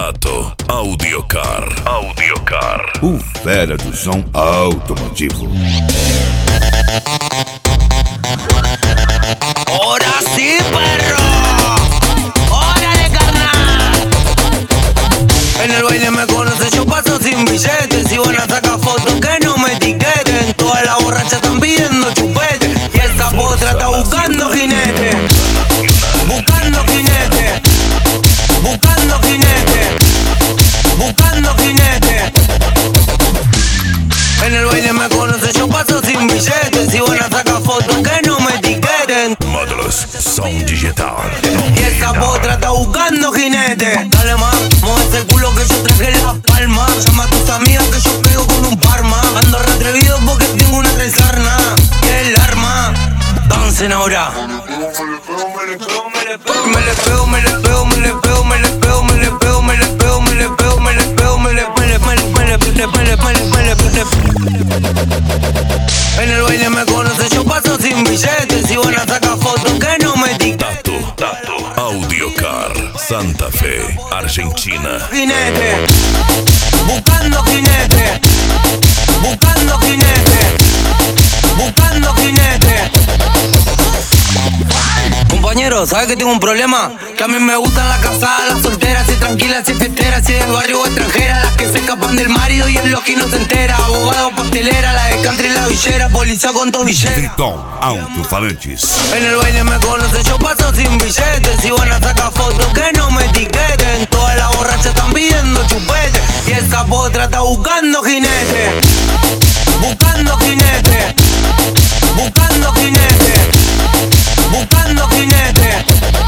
Tato Audiocar. O fera do som automotivo. Ahora sí, perro. Órale, carnal. En el baile me conoces, yo paso sin billetes. Si van a sacar fotos que no me etiqueten. Todas las borrachas están pidiendo chupete. Y esta potra está buscando jinete. Buscando jinete. Buscando jinete. Buscando jinete. En el baile me conoces, yo paso sin billetes. Si van a sacar fotos que no me etiqueten. Módulos Som Digital. Y esa potra está buscando jinete. Dale más, mueve ese culo que yo traje la palma. Llama a tus amigas que yo pego con un par más. Ando re atrevido porque tengo una resarna. Y el arma, dancen ahora. Me le pego, me le pego, me le pego, me le pego, me le pego, me le pego, me le pego, me le pego, me le pego, me le pego, me le En el baile me conoces, yo paso sin billetes. Si van a sacar fotos que no me etiqueten. Tato Audiocar, Santa Fe, Argentina. Jinete, buscando jinete, buscando jinete, buscando jinete. Compañero, ¿sabes que tengo un problema? Que a mí me gustan las casadas, las solteras, y tranquilas, y fiesteras, y del barrio o extranjeras, las que se escapan del marido y el loqui no se entera. Abogado, pastelera, la de country, la villera, policía con tobillera. Triton Alto-Falantes. En el baile me conoces, yo paso sin billetes. Si van a sacar fotos que no me etiqueten. Todas las borrachas están pidiendo chupete. Y esa potra está buscando jinete. Buscando jinete. Buscando jinete. Buscando jinete.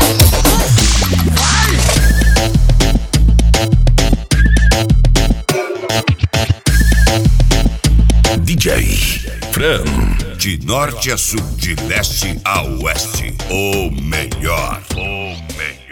DJ Fran. De norte a sul, de leste a oeste. O melhor.